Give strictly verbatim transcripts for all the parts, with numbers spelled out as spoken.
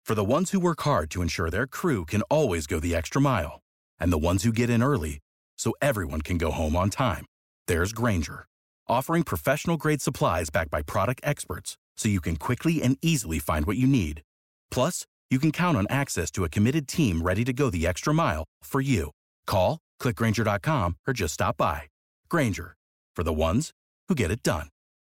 For the ones who work hard to ensure their crew can always go the extra mile, and the ones who get in early so everyone can go home on time, there's Grainger, offering professional-grade supplies backed by product experts so you can quickly and easily find what you need. Plus, you can count on access to a committed team ready to go the extra mile for you. Call, click Grainger dot com, or just stop by. Grainger, for the ones who get it done.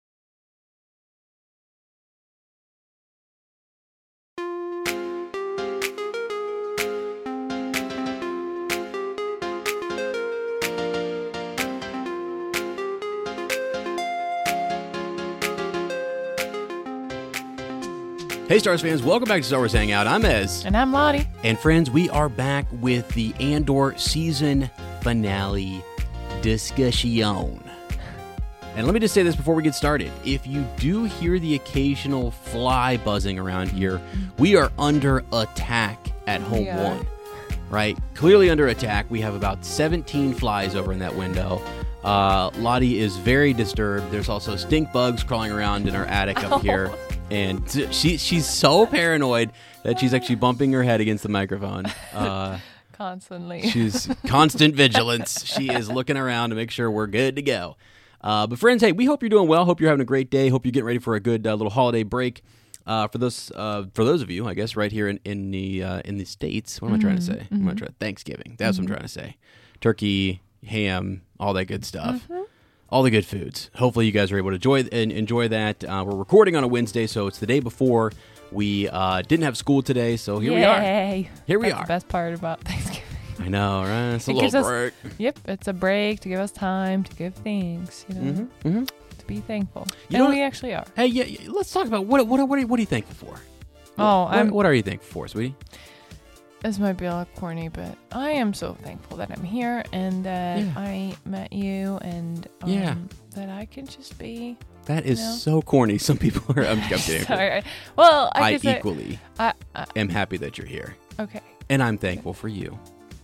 Hey, Star Wars fans, welcome back to Star Wars Hangout. I'm Ez. And I'm Lottie. And friends, we are back with the Andor season finale discussion. And let me just say this before we get started. If you do hear the occasional fly buzzing around here, we are under attack at Home Yeah. One. Right? Clearly under attack. We have about seventeen flies over in that window. Uh, Lottie is very disturbed. There's also stink bugs crawling around in our attic up here. And she she's so paranoid that she's actually bumping her head against the microphone. Uh, Constantly. she's constant vigilance. She is looking around to make sure we're good to go. Uh, but friends, hey, we hope you're doing well. Hope you're having a great day. Hope you're getting ready for a good uh, little holiday break. Uh, for those uh, for those of you, I guess, right here in in the uh, in the States. What am Mm-hmm. I trying to say? Mm-hmm. What am I trying? Thanksgiving. That's mm-hmm. what I'm trying to say. Turkey, ham, all that good stuff. Mm-hmm. All the good foods. Hopefully you guys are able to enjoy and enjoy that. Uh, we're recording on a Wednesday, so it's the day before. We uh, didn't have school today, so here Yay. we are. Here we That's are. the best part about Thanksgiving. I know, right? It's a It little gives us- break. Yep, it's a break to give us time to give thanks, you know, Mm-hmm. Mm-hmm. to be thankful. You and know we what- actually are. Hey, yeah, yeah, let's talk about what what what are, what are you thankful for? Oh, what, I'm- what are you thankful for, sweetie? This might be a lot corny, but I am so thankful that I'm here and that Yeah. I met you and um, Yeah. that I can just be. That is No. so corny. Some people are. I'm, I'm kidding. Sorry. Well, I, I guess I- equally I, I, am happy that you're here, okay. and I'm thankful for you.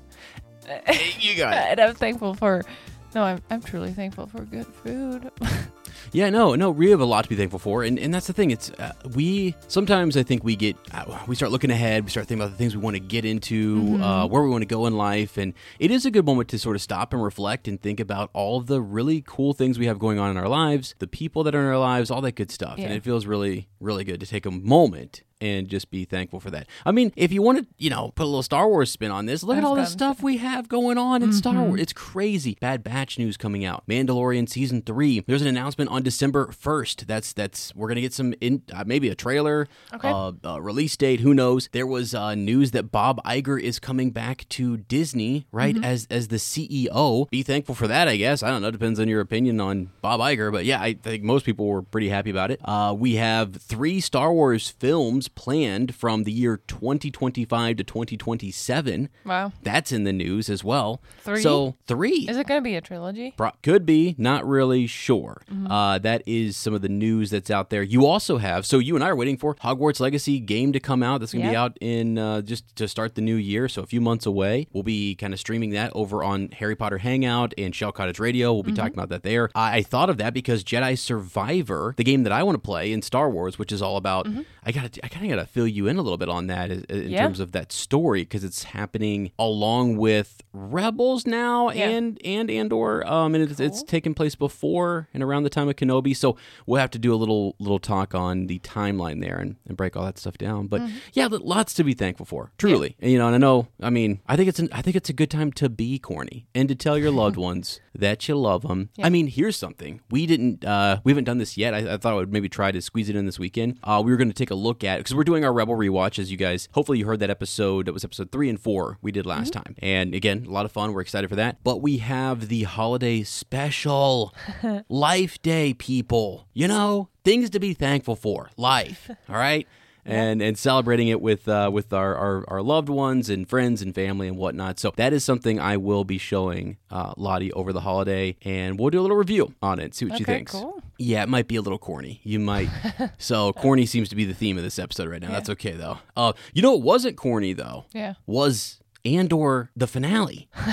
You got it. And I'm thankful for. No, I'm I'm truly thankful for good food. Yeah, no, no, we have a lot to be thankful for, and, and that's the thing. It's uh, we sometimes I think we get uh, we start looking ahead, we start thinking about the things we want to get into, Mm-hmm. uh, where we want to go in life, and it is a good moment to sort of stop and reflect and think about all of the really cool things we have going on in our lives, the people that are in our lives, all that good stuff, Yeah. and it feels really, really good to take a moment and just be thankful for that. I mean, if you want to, you know, put a little Star Wars spin on this, look I at was all the gonna stuff we have going on in Star Wars. It's crazy. Bad Batch news coming out. Mandalorian season three. There's an announcement on December first. That's that's we're gonna get some in uh, maybe a trailer, Okay. uh, uh, release date. Who knows? There was uh, news that Bob Iger is coming back to Disney, right, as as the C E O. Be thankful for that, I guess. I don't know. Depends on your opinion on Bob Iger, but yeah, I think most people were pretty happy about it. Uh, we have three Star Wars films planned from the year twenty twenty-five to twenty twenty-seven. Wow. That's in the news as well. Three? So three. Is it going to be a trilogy? Pro- Could be, not really sure. Uh, that is some of the news that's out there. You also have, so you and I are waiting for Hogwarts Legacy game to come out. That's going to be Yep. out in uh, just to start the new year, so a few months away. We'll be kind of streaming that over on Harry Potter Hangout and Shell Cottage Radio. We'll be talking about that there. I, I thought of that because Jedi Survivor, the game that I want to play in Star Wars, which is all about, I got I kind of got to fill you in a little bit on that in, in Yeah. terms of that story because it's happening along with Rebels now Yeah. and and Andor, um, and it's, it's taken place before and around the time of Kenobi. So we'll have to do a little little talk on the timeline there and, and break all that stuff down. But yeah, lots to be thankful for, truly. And, you know, and I know, I mean, I think it's an, I think it's a good time to be corny and to tell your loved ones that you love them. Yeah. I mean, here's something we didn't, uh, we haven't done this yet. I, I thought I would maybe try to squeeze it in this weekend. Uh, we were going to take a look at because we're doing our Rebel rewatch, as you guys. Hopefully, you heard that episode. That was episode three and four we did last time. And again, a lot of fun. We're excited for that. But we have the holiday special, Life Day, people. You know, things to be thankful for. Life. All right. And and celebrating it with uh, with our, our, our loved ones and friends and family and whatnot. So that is something I will be showing uh, Lottie over the holiday, and we'll do a little review on it, see what she Okay, thinks. cool. Yeah, it might be a little corny. You might. So corny seems to be the theme of this episode right now. Yeah. That's okay though. Uh, you know what wasn't corny though? Yeah. Was Andor the finale?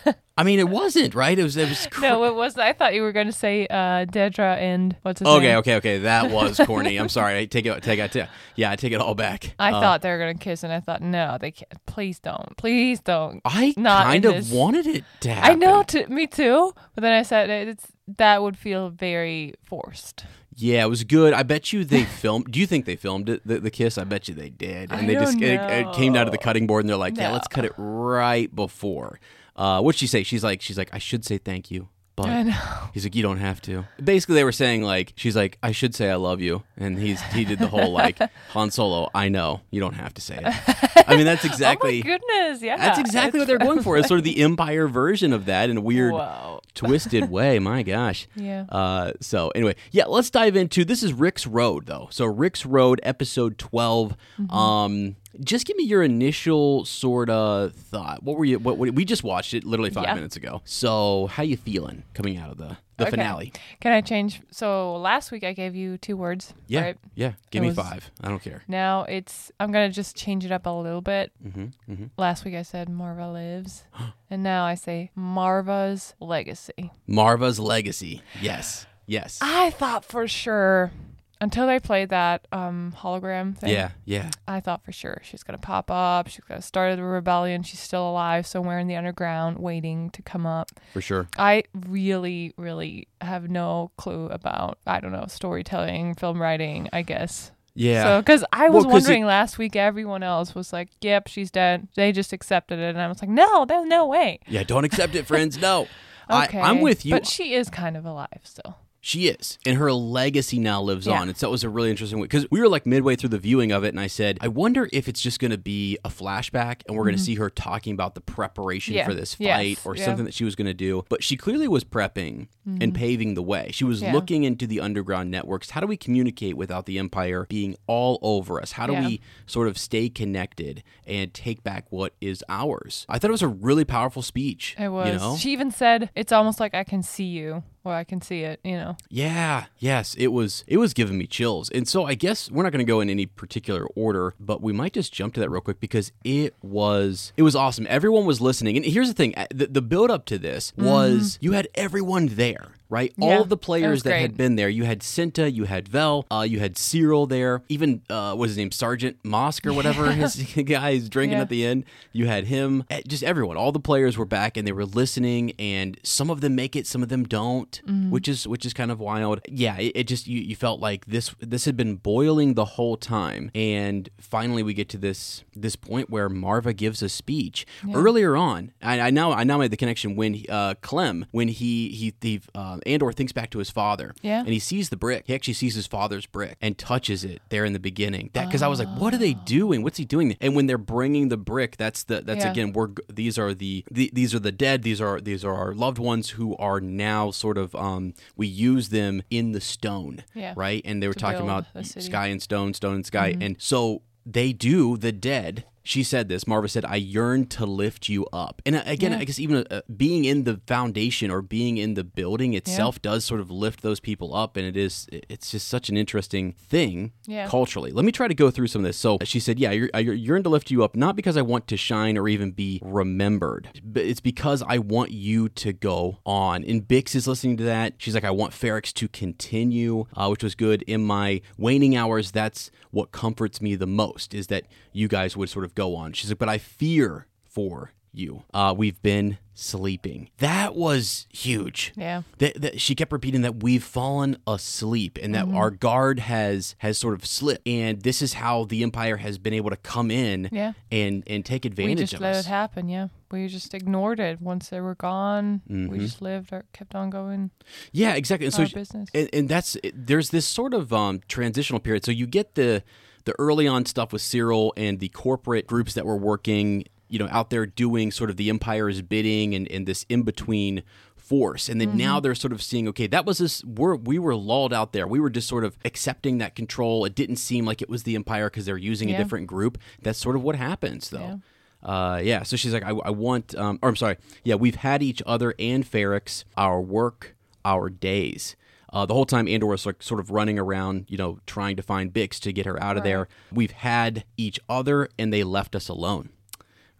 I mean, it wasn't, right? It was. It was. Cr- No, it wasn't. I thought you were going to say uh, Dedra and what's his okay, name? okay, okay. That was corny. I'm sorry. I take it. Take it. Take, yeah, I take it all back. I Uh, thought they were going to kiss, and I thought, no, they can't. Please don't. Please don't. I Not kind in of this- wanted it to I happen. know, t- me too. But then I said it's that would feel very forced. Yeah, it was good. I bet you they filmed. Do you think they filmed it, the, the kiss? I bet you they did. And I they just don't it, it came down to the know. cutting board, and they're like, "Yeah, No. let's cut it right before." Uh, what'd she say? She's like, "She's like, I should say thank you, but." I know. He's like, you don't have to. Basically, they were saying like, she's like, I should say I love you, and he's he did the whole like Han Solo. I know you don't have to say it. I mean, that's exactly. Oh my goodness, yeah. That's exactly what they're going for. It's sort of the Empire version of that in a weird, Wow. twisted way. My gosh. Yeah. Uh, so anyway, yeah, let's dive into this is Rick's Road though. So Rick's Road, episode twelve. Mm-hmm. Um, just give me your initial sort of thought. What were you? What, what we just watched it literally five Yeah. minutes ago. So how you feeling coming out of the the Okay. finale? Can I change? So last week I gave you two words. Yeah, Right? yeah. Give It me was- five. I don't care. Now it's. I'm gonna just change it up a little bit. hmm hmm Last week I said Marva lives, and now I say Marva's legacy. Marva's legacy. Yes. Yes. I thought for sure until they played that um, hologram thing. Yeah. Yeah. I thought for sure she's gonna pop up. She's gonna start a rebellion. She's still alive somewhere in the underground, waiting to come up. For sure. I really, really have no clue about I don't know storytelling, film writing. I guess. Yeah. So, because I was Well, 'cause wondering last week, everyone else was like, "Yep, she's dead." They just accepted it, and I was like, "No, there's no way." yeah. Don't accept it, friends. No. Okay, I, I'm with you. but she is kind of alive still. She is, and her legacy now lives Yeah. on. And so that was a really interesting way because we were like midway through the viewing of it, and I said, I wonder if it's just going to be a flashback, and we're going to see her talking about the preparation Mm-hmm. Yeah. for this Yes. fight or Yeah. something that she was going to do. But she clearly was prepping and paving the way. She was Mm-hmm. Yeah. looking into the underground networks. How do we communicate without the Empire being all over us? How do Yeah. we sort of stay connected and take back what is ours? I thought it was a really powerful speech. It was. You know? She even said, "It's almost like I can see you, or I can see it." You know. Yeah, yes, it was it was giving me chills. And so I guess we're not going to go in any particular order, but we might just jump to that real quick because it was it was awesome. Everyone was listening. And here's the thing, the, the build up to this was you had everyone there, right? Yeah, All of the it players was that great. had been there. You had Cinta, you had Vel, uh, you had Cyril there. Even uh, what was his name, Sergeant Mosk or whatever his guy is drinking Yeah. at the end. You had him. Eh, Just everyone. All the players were back and they were listening. And some of them make it, some of them don't, Mm-hmm. which is which is kind of wild. Yeah, it, it just you, you felt like this this had been boiling the whole time, and finally we get to this this point where Marva gives a speech. Earlier on, I, I now I now made the connection when he, uh, Clem when he he, he uh, Andor thinks back to his father, Yeah. and he sees the brick. He actually sees his father's brick and touches it there in the beginning. That because I was like, what are they doing? What's he doing? And when they're bringing the brick, that's the that's Yeah. again we're these are the, the these are the dead. These are these are our loved ones who are now sort of um we use them in the stone, Yeah. right? And they were To talking build about the city. sky and stone, stone and sky, Mm-hmm. and so they do the dead. She said this. Marva said, "I yearn to lift you up." And uh, again, Yeah. I guess even uh, being in the foundation or being in the building itself does sort of lift those people up, and it is it's just such an interesting thing Yeah. culturally. Let me try to go through some of this. So she said, "Yeah, I yearn to lift you up, not because I want to shine or even be remembered, but it's because I want you to go on." And Bix is listening to that. She's like, "I want Ferrix to continue," uh, which was good. In my waning hours, that's what comforts me the most, is that you guys would sort of go on. She's like, "But I fear for you. Uh, we've been sleeping." That was huge. Yeah. That, that she kept repeating that we've fallen asleep and Mm-hmm. that our guard has has sort of slipped, and this is how the Empire has been able to come in Yeah. and and take We advantage just of let us. it happen. Yeah. We just ignored it once they were gone. Mm-hmm. We just lived, or kept on going. Yeah, exactly. And so Our she- business. and, and that's there's this sort of um, transitional period. So you get the the early on stuff with Cyril and the corporate groups that were working, you know, out there doing sort of the Empire's bidding and, and this in between force. And then Mm-hmm. now they're sort of seeing, okay, that was this, we're, we were lulled out there. We were just sort of accepting that control. It didn't seem like it was the Empire because they're using a Yeah. different group. That's sort of what happens, though. Uh, yeah, so she's like, I, I want, um, or I'm sorry, yeah, we've had each other and Ferrix, our work, our days. Uh, the whole time Andor was like sort of running around, you know, trying to find Bix to get her out of Right. there. We've had each other and they left us alone.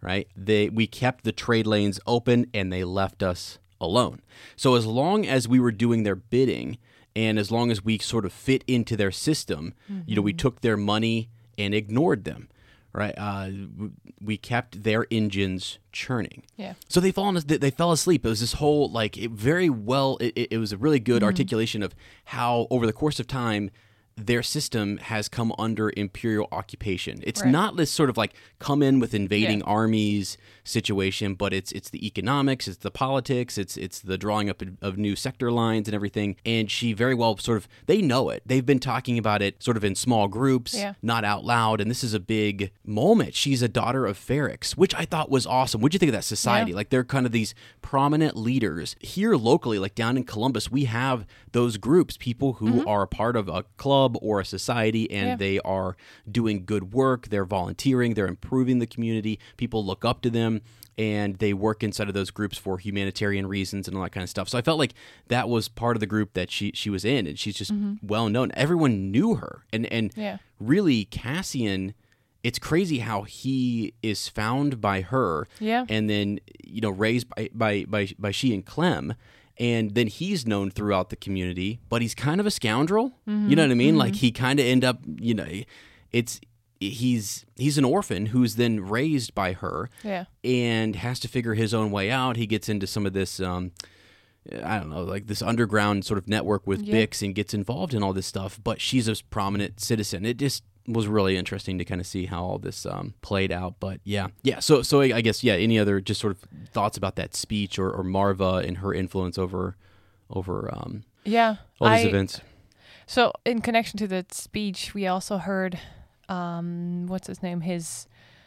right? They we kept the trade lanes open and they left us alone. So as long as we were doing their bidding and as long as we sort of fit into their system, mm-hmm. you know, we took their money and ignored them, right? Uh, we kept their engines churning. Yeah. So they fall they fell asleep. It was this whole like it very well. It, it was a really good mm-hmm. articulation of how over the course of time their system has come under imperial occupation. It's right. not this sort of like come in with invading yeah. armies situation, but it's it's the economics, it's the politics, it's it's the drawing up of new sector lines and everything. And she very well sort of, they know it. They've been talking about it sort of in small groups, yeah. not out loud. And this is a big moment. She's a daughter of Ferrix, which I thought was awesome. What'd you think of that society? Yeah. Like they're kind of these prominent leaders. Here locally, like down in Columbus, we have those groups, people who mm-hmm. are a part of a club or a society, and yeah. they are doing good work, they're volunteering, they're improving the community, people look up to them, and they work inside of those groups for humanitarian reasons and all that kind of stuff. So I felt like that was part of the group that she she was in, and she's just mm-hmm. well known. Everyone knew her, and and yeah. really Cassian, it's crazy how he is found by her, yeah. and then you know raised by by by, by she and Clem. And then he's known throughout the community, but he's kind of a scoundrel. Mm-hmm. You know what I mean? Mm-hmm. Like he kind of end up, you know, it's he's he's an orphan who's then raised by her, yeah. and has to figure his own way out. He gets into some of this, um, I don't know, like this underground sort of network with yeah. Bix and gets involved in all this stuff. But she's a prominent citizen. It just was really interesting to kind of see how all this um, played out. But yeah, yeah. So, so I guess yeah. Any other just sort of thoughts about that speech or, or Marva and her influence over over um, yeah all these I, events? So, in connection to the speech, we also heard um, what's his name? His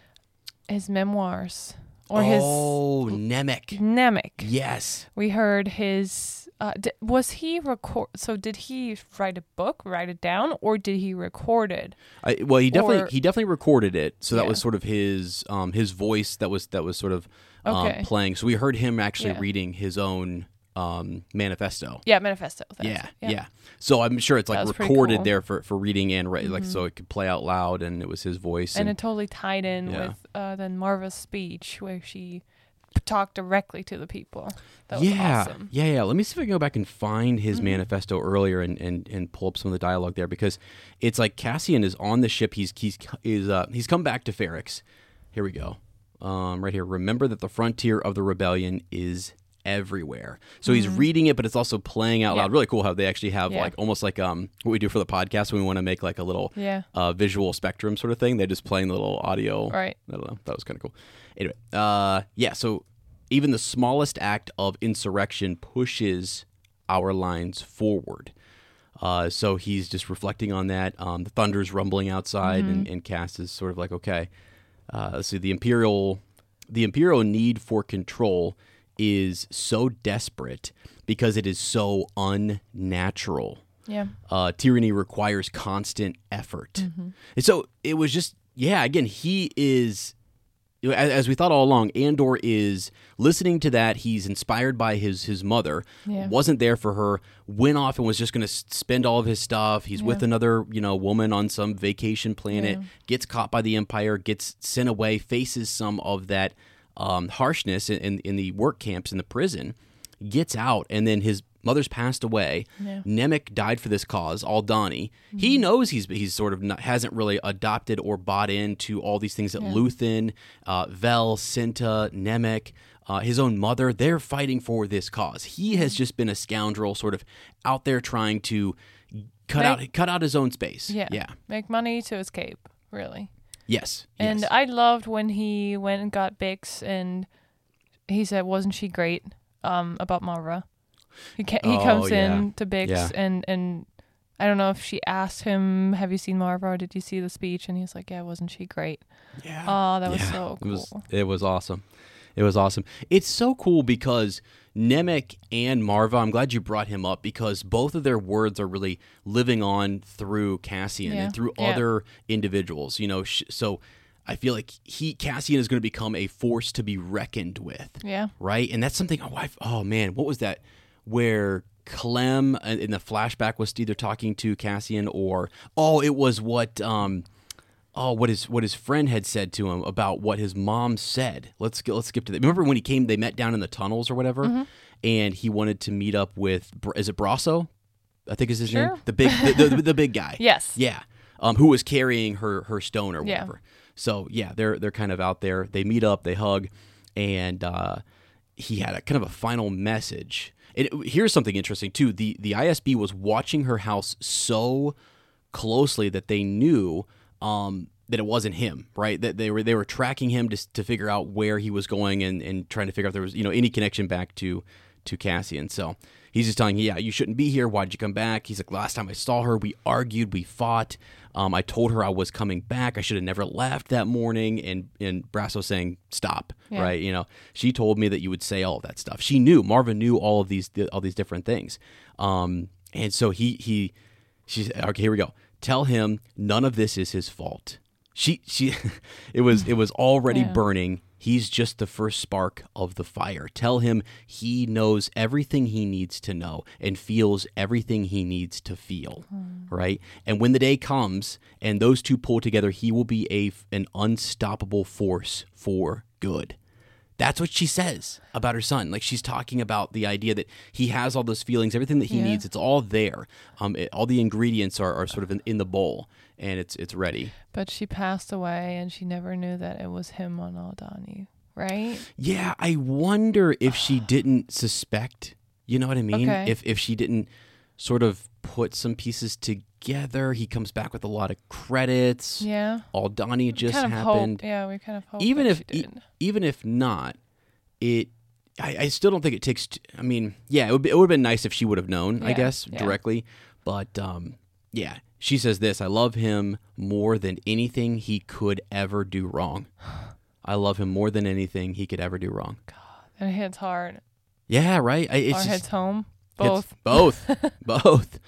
his memoirs or his oh Nemec. Nemec. Yes, we heard his. Uh, d- was he record? So did he write a book, write it down, or did he record it? I, well, he definitely or, he definitely recorded it. So that yeah. was sort of his um, his voice that was that was sort of um, okay. playing. So we heard him actually yeah. reading his own um, manifesto. Yeah, manifesto. Yeah, yeah, yeah. So I'm sure it's like recorded cool. there for, for reading and mm-hmm. like so it could play out loud, and it was his voice. And, and it totally tied in yeah. with uh, then Marva's speech where she talk directly to the people. That was yeah, awesome. yeah, yeah. Let me see if I can go back and find his mm-hmm. manifesto earlier and, and, and pull up some of the dialogue there, because it's like Cassian is on the ship. He's he's is uh, he's come back to Ferrix. Here we go. Um, right here. Remember that the frontier of the rebellion is everywhere. So mm-hmm. he's reading it, but it's also playing out yeah. loud. Really cool how they actually have yeah. like almost like um what we do for the podcast when we want to make like a little yeah. uh, visual spectrum sort of thing. They're just playing the little audio. Right. I don't know. That was kind of cool. Anyway, uh, yeah. So. Even the smallest act of insurrection pushes our lines forward. Uh, so he's just reflecting on that. Um, the thunder's rumbling outside, mm-hmm. and, and Cass is sort of like, okay. Uh, let's see. The imperial, the imperial need for control is so desperate because it is so unnatural. Yeah. Uh, tyranny requires constant effort, mm-hmm. and so it was just yeah. Again, he is. As we thought all along, Andor is listening to that. He's inspired by his his mother. Yeah. Wasn't there for her. Went off and was just going to spend all of his stuff. He's yeah. with another, you know, woman on some vacation planet. Yeah. Gets caught by the Empire. Gets sent away. Faces some of that um, harshness in, in in the work camps in the prison. Gets out, and then his mother's passed away. Yeah. Nemec died for this cause, Aldhani. Mm-hmm. He knows he's he's sort of not, hasn't really adopted or bought into all these things that yeah. Luthen, uh, Vel, Cinta, Nemec, uh, his own mother, they're fighting for this cause. He has just been a scoundrel, sort of out there trying to cut Make, out cut out his own space. Yeah, yeah, make money to escape. Really. Yes. And yes. I loved when he went and got Bix, and he said, "Wasn't she great?" Um, about Marva. He ca- he oh, comes yeah. in to Bix yeah. and, and I don't know if she asked him, have you seen Marva or did you see the speech? And he's like, yeah, wasn't she great? Yeah. Oh, that was yeah. so cool. It was, it was awesome. It was awesome. It's so cool because Nemec and Marva, I'm glad you brought him up because both of their words are really living on through Cassian yeah. and through yeah. other individuals. You know, sh- so I feel like he Cassian is going to become a force to be reckoned with. Yeah. Right? And that's something, oh, I've, oh man, what was that? Where Clem in the flashback was either talking to Cassian or, oh, it was what, um, oh, what his what his friend had said to him about what his mom said. Let's go, let's skip to that. Remember when he came? They met down in the tunnels or whatever, mm-hmm. and he wanted to meet up with is it Brasso? I think is his sure. name. The big the, the, the big guy. Yes. Yeah. Um, who was carrying her her stone or whatever. Yeah. So yeah, they're they're kind of out there. They meet up. They hug, and uh, he had a kind of a final message. And it, here's something interesting too. The the I S B was watching her house so closely that they knew um, that it wasn't him, right? That they were they were tracking him to to figure out where he was going and, and trying to figure out if there was you know any connection back to to Cassian. So he's just telling, yeah, you shouldn't be here. Why'd you come back? He's like, last time I saw her, we argued, we fought. Um, I told her I was coming back. I should have never left that morning. And and Brasso saying, stop, yeah. right? You know, she told me that you would say all of that stuff. She knew, Marva knew all of these all these different things. Um, and so he he she said, okay, here we go. Tell him none of this is his fault. She she it was it was already yeah. burning. He's just the first spark of the fire. Tell him he knows everything he needs to know and feels everything he needs to feel, mm. right? And when the day comes and those two pull together, he will be a an unstoppable force for good. That's what she says about her son. Like she's talking about the idea that he has all those feelings, everything that he yeah. needs. It's all there. Um, it, all the ingredients are, are sort of in, in the bowl, and it's it's ready. But she passed away, and she never knew that it was him on Aldhani, right? Yeah, I wonder if she didn't suspect. You know what I mean? Okay. If if she didn't sort of put some pieces together, he comes back with a lot of credits. Yeah. Aldhani just kind of happened. Hope, yeah, we kind of hope. Even if e- even if not, it. I, I still don't think it takes. T- I mean, yeah, it would be, it would have been nice if she would have known. Yeah, I guess yeah. directly, but um, yeah. She says this, I love him more than anything he could ever do wrong. I love him more than anything he could ever do wrong. God, and it hits hard. Yeah, right? It's or just, hits home. Both. Hits both. both.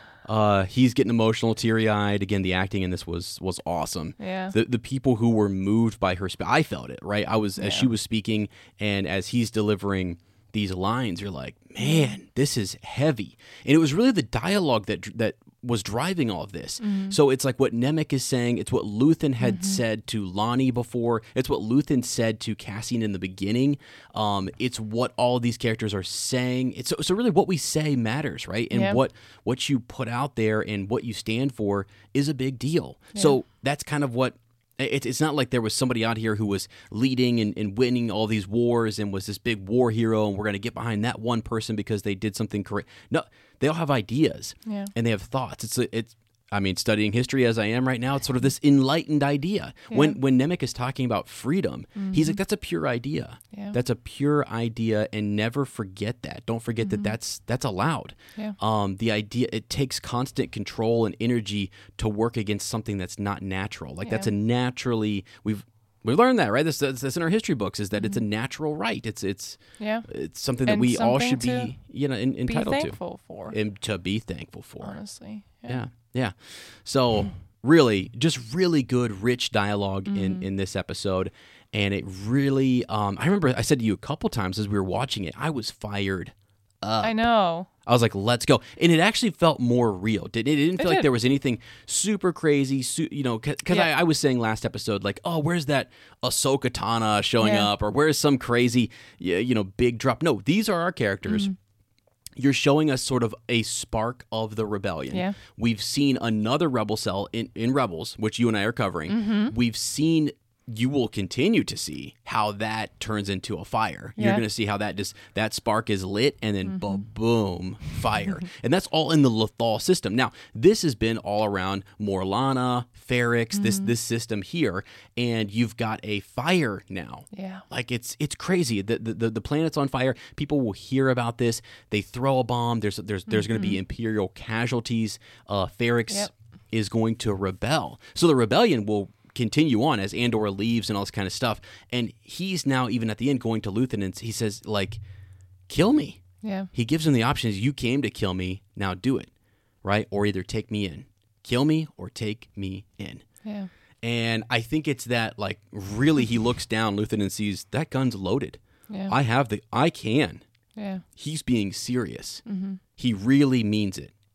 Uh, he's getting emotional, teary-eyed. Again, the acting in this was was awesome. Yeah. The the people who were moved by her, sp- I felt it, right? I was, as yeah. she was speaking and as he's delivering these lines, you're like, man, this is heavy. And it was really the dialogue that that was driving all of this. Mm-hmm. So it's like what Nemik is saying. It's what Luthen had mm-hmm. said to Lonnie before. It's what Luthen said to Cassian in the beginning. Um, it's what all of these characters are saying. It's so, so really what we say matters, right? And yeah. what what you put out there and what you stand for is a big deal. Yeah. So that's kind of what It's it's not like there was somebody out here who was leading and, and winning all these wars and was this big war hero, and we're going to get behind that one person because they did something correct. No, they all have ideas yeah. and they have thoughts. It's it's. I mean, studying history as I am right now, it's sort of this enlightened idea. Yeah. When when Nemik is talking about freedom, mm-hmm. he's like, that's a pure idea. Yeah. That's a pure idea, and never forget that. Don't forget mm-hmm. that that's that's allowed. Yeah. Um, the idea, it takes constant control and energy to work against something that's not natural. Like yeah. that's a naturally, we've we've learned that, right? That's, that's, that's in our history books, is that mm-hmm. it's a natural right. It's it's yeah. it's something that and we something all should be, you know, in, entitled be thankful to. for. And to be thankful for. Honestly. Yeah. Yeah. Yeah. So really, just really good, rich dialogue mm-hmm. in, in this episode. And it really, um, I remember I said to you a couple times as we were watching it, I was fired up. I know. I was like, let's go. And it actually felt more real. It, it didn't feel it like did. there was anything super crazy, su- you know, because yeah. I, I was saying last episode, like, oh, where's that Ahsoka Tana showing yeah. up? Or where's some crazy, you know, big drop? No, these are our characters. Mm-hmm. You're showing us sort of a spark of the rebellion. Yeah. We've seen another rebel cell in, in Rebels, which you and I are covering. Mm-hmm. We've seen, you will continue to see how that turns into a fire. Yeah. You're going to see how that just, that spark is lit and then mm-hmm. boom, fire. And that's all in the Lothal system. Now, this has been all around Morlana, Ferrix, mm-hmm. this this system here, and you've got a fire now. Yeah. Like it's it's crazy. The, the the planet's on fire. People will hear about this. They throw a bomb. There's there's there's mm-hmm. going to be Imperial casualties. Uh, Ferrix yep. is going to rebel. So the rebellion will continue on as Andor leaves and all this kind of stuff. And he's now, even at the end, going to Luthen, and he says, like, kill me. Yeah. He gives him the options. You came to kill me. Now do it. Right? Or either take me in. Kill me or take me in. Yeah. And I think it's that, like, really he looks down, Luthen, and sees that gun's loaded. Yeah. I have the, I can. Yeah. He's being serious. Mm-hmm. He really means it.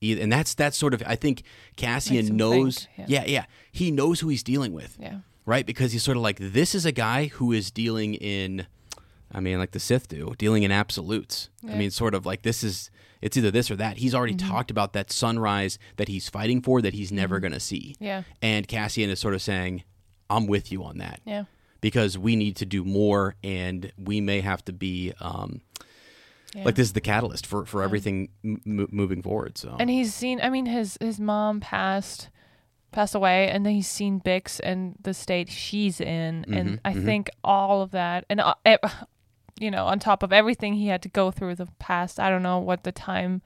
either. And that's that's sort of, I think Cassian Makes him knows, think, yeah. yeah, yeah, he knows who he's dealing with, Yeah. right? Because he's sort of like, this is a guy who is dealing in, I mean, like the Sith do, dealing in absolutes. Yeah. I mean, sort of like this is, it's either this or that. He's already Mm-hmm. talked about that sunrise that he's fighting for that he's never Mm-hmm. going to see. Yeah. And Cassian is sort of saying, I'm with you on that. Yeah. Because we need to do more, and we may have to be um, Yeah. like this is the catalyst for, for everything m- m- moving forward. So And he's seen, I mean, his his mom passed passed away, and then he's seen Bix and the state she's in, and Mhm, I mhm. think all of that, and uh, it, you know, on top of everything he had to go through the past, I don't know what the time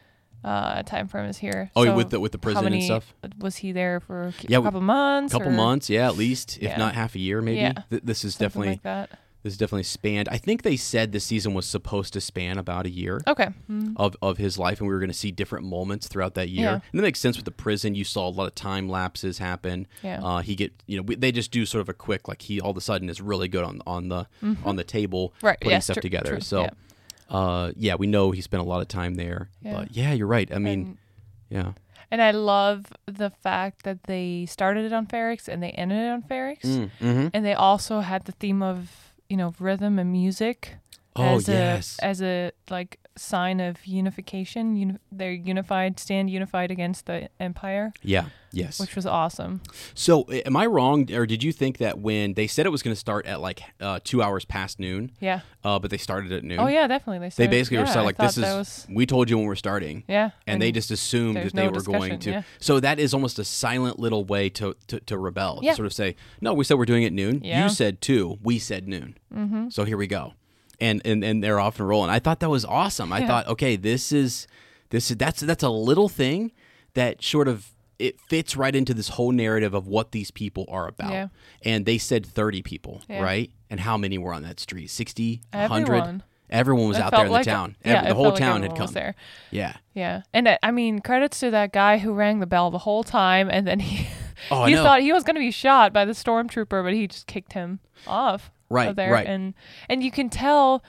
uh time frame is here. oh, So with the with the how prison and many- stuff, Was he there for a Yeah, we- couple months? couple or months, yeah, at least if Yeah. not half a year, maybe. Yeah. Th- this is something definitely like that. this is definitely spanned. I think they said this season was supposed to span about a year. Okay. Mm. Of, of his life, and we were going to see different moments throughout that year. Yeah. And that makes sense with the prison. You saw a lot of time lapses happen. Yeah. Uh, he get you know we, they just do sort of a quick like he all of a sudden is really good on on the on the table Right. putting Yes, stuff true, together. true, So yeah. uh, yeah, we know he spent a lot of time there. Yeah. But yeah, you're right. I mean, And- yeah. And I love the fact that they started it on Ferrix and they ended it on Ferrix. Mm-hmm. And they also had the theme of, you know, rhythm and music Oh as yes. a as a like sign of unification. Uni- they're unified, stand unified against the Empire, yeah. Yes. which was awesome. So a- am I wrong, or did you think that when they said it was going to start at like uh, two hours past noon, Yeah. uh, but they started at noon? Oh yeah, definitely. They They started, basically yeah, were started I like, thought "This is that was, we told you when we're starting." yeah, And, they just assumed there's that they no were going discussion, to. yeah. So that is almost a silent little way to, to, to rebel. Yeah. To sort of say, no, we said we're doing it noon. Yeah. You said two. We said noon. Mm-hmm. So here we go. And, and and they're off and rolling. I thought that was awesome. I Yeah. thought, okay, this is this is that's that's a little thing that sort of it fits right into this whole narrative of what these people are about. Yeah. And they said thirty people, Yeah. right? And how many were on that street? sixty, one hundred? Everyone. Everyone was It out felt there in like the a- town. yeah, Every- the it whole felt like town had everyone was come. there. Yeah. Yeah, and uh, I mean, credits to that guy who rang the bell the whole time, and then he Oh, I he know. thought he was going to be shot by the stormtrooper, but he just kicked him off. Right, of there. right. And and you can tell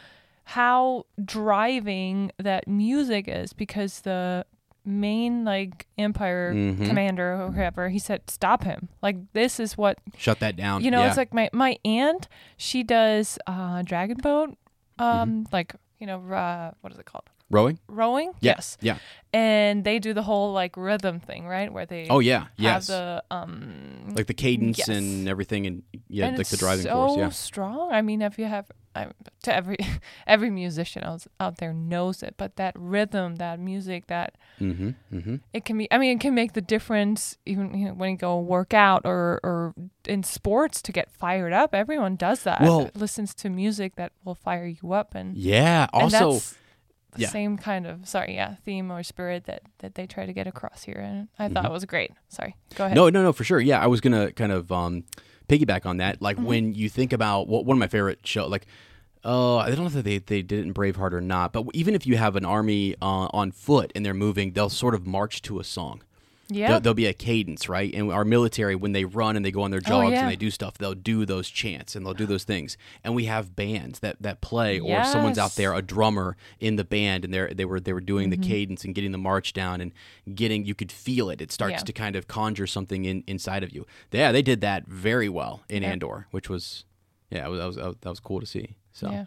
how driving that music is because the main like Empire Mhm. commander or whoever, he said, "Stop him! Like this is what Shut that down. you know." Yeah. It's like my my aunt, she does uh, Dragon Boat, um, Mm-hmm. like you know, uh, what is it called? Rowing? Rowing. Yeah. Yes. Yeah. And they do the whole like rhythm thing, right? Where they Oh yeah. have Yes. the um Like the cadence Yes. and everything, and yeah, and like it's the driving so force. Yeah. strong. I mean, if you have I, to every every musician out, out there knows it, but that rhythm, that music, that Mm-hmm. Mm-hmm. it can be. I mean, it can make the difference even you know when you go work out or or in sports to get fired up. Everyone does that. Well- listens to music that will fire you up, and Yeah. and Also, that's the yeah. same kind of sorry, yeah, theme or spirit that that they try to get across here, and I thought it was great. Sorry, go ahead. Mm-hmm. no, no, no, for sure. Yeah, I was gonna kind of um, piggyback on that. Like Mm-hmm. when you think about what one of my favorite show, like. Oh, I don't know if they, they did it in Braveheart or not, but even if you have an army uh, on foot and they're moving, they'll sort of march to a song. Yeah, There'll, there'll be a cadence, right? And our military, when they run and they go on their jogs Oh, yeah. and they do stuff, they'll do those chants and they'll do those things. And we have bands that, that play, or someone's out Yes. there, a drummer in the band, and they they were they were doing Mm-hmm. the cadence and getting the march down and getting. You could feel it. It starts Yeah. to kind of conjure something in, inside of you. Yeah, they did that very well in Yeah. Andor, which was yeah, it was, that was that was cool to see. So. yeah.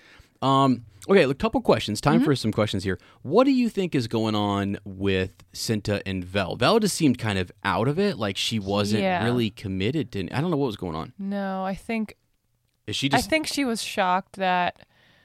Um, okay, a couple questions. Mm-hmm. Time for some questions here. What do you think is going on with Cinta and Vel? Vel just seemed kind of out of it, like she wasn't Yeah. really committed to. I don't know what was going on. No, I think Is she I just? think she was shocked that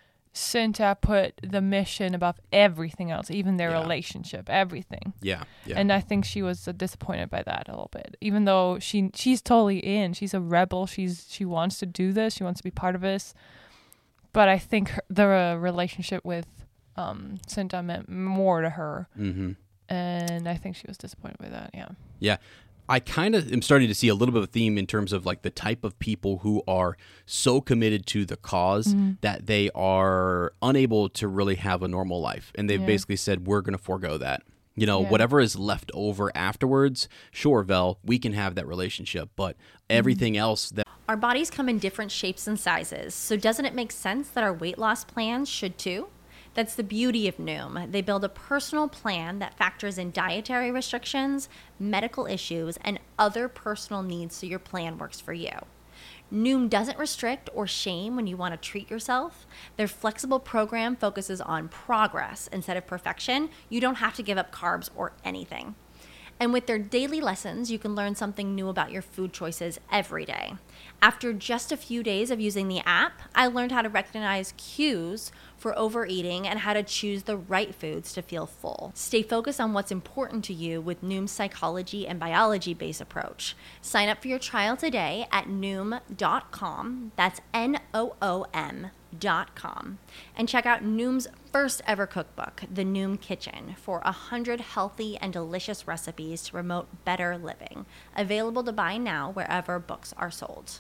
Cinta put the mission above everything else, even their Yeah. relationship, everything. yeah, yeah. And I think she was uh, disappointed by that a little bit. Even though she she's totally in, she's a rebel. She's she wants to do this. She wants to be part of this. But I think her, the uh, relationship with um, Cinta meant more to her, mm-hmm. and I think she was disappointed by that. Yeah. Yeah. I kind of am starting to see a little bit of a theme in terms of like the type of people who are so committed to the cause Mm-hmm. that they are unable to really have a normal life. And they've Yeah. basically said, we're going to forego that. You know, Yeah. whatever is left over afterwards, sure, Vel, we can have that relationship. But everything else that Our bodies come in different shapes and sizes, so doesn't it make sense that our weight loss plans should too? That's the beauty of Noom. They build a personal plan that factors in dietary restrictions, medical issues, and other personal needs so your plan works for you. Noom doesn't restrict or shame when you want to treat yourself. Their flexible program focuses on progress instead of perfection. You don't have to give up carbs or anything. And with their daily lessons, you can learn something new about your food choices every day. After just a few days of using the app, I learned how to recognize cues for overeating and how to choose the right foods to feel full. Stay focused on what's important to you with Noom's psychology and biology-based approach. Sign up for your trial today at noom dot com. That's N O O M dot com. And check out Noom's first ever cookbook, The Noom Kitchen, for one hundred healthy and delicious recipes to promote better living. Available to buy now wherever books are sold.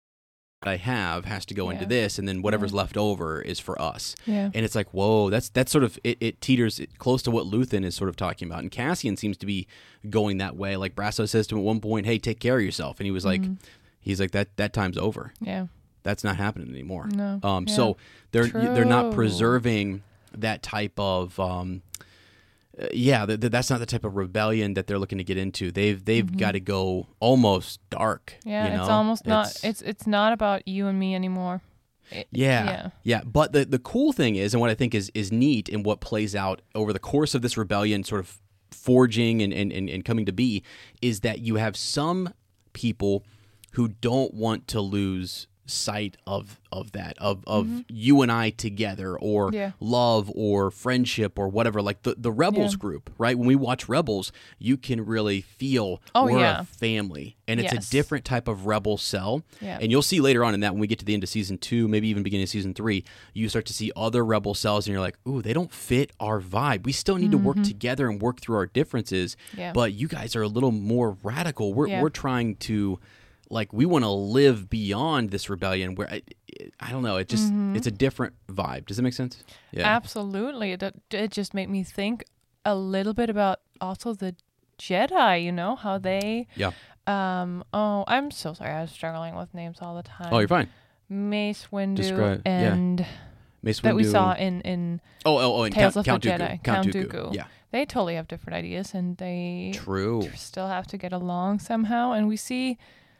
I have has to go Yeah. into this, and then whatever's Yeah. left over is for us. Yeah. And it's like, whoa, that's that's sort of it, it teeters close to what Luthen is sort of talking about, and Cassian seems to be going that way. Like Brasso says to him at one point, "Hey, take care of yourself," and he was like, he's like that that time's over. Yeah. That's not happening anymore. No. Um, Yeah. so they're they're not True. preserving that type of. Um, uh, yeah, th- th- that's not the type of rebellion that they're looking to get into. They've they've got to go almost dark. Yeah, you know? it's almost not. It's- It's it's not about you and me anymore. It- Yeah, yeah. yeah. But the the cool thing is, and what I think is is neat, and what plays out over the course of this rebellion, sort of forging and and, and, and coming to be, is that you have some people who don't want to lose sight of of that of of you and I together, or Yeah. love or friendship or whatever. Like the the Rebels Yeah. group, right? When we watch Rebels, you can really feel Oh, we're yeah. a family, and it's Yes. a different type of rebel cell. Yeah. And you'll see later on in that, when we get to the end of season two, maybe even beginning of season three, you start to see other rebel cells, and you're like, ooh, they don't fit our vibe. We still need to work together and work through our differences. Yeah. But you guys are a little more radical. We're Yeah. we're trying to, like, we want to live beyond this rebellion. Where I, I don't know, it just it's a different vibe. Does that make sense? Yeah. Absolutely. It it just made me think a little bit about also the Jedi. You know how they. Yeah. Um. Oh, I'm so sorry. I was struggling with names all the time. Oh, you're fine. Mace Windu Describe- yeah. and Mace that we Windu saw and- in in Oh, oh, oh, and Tales Count, of Count the Dooku. Jedi. Count, Count Dooku. Dooku. Yeah. They totally have different ideas, and they True. still have to get along somehow. And we see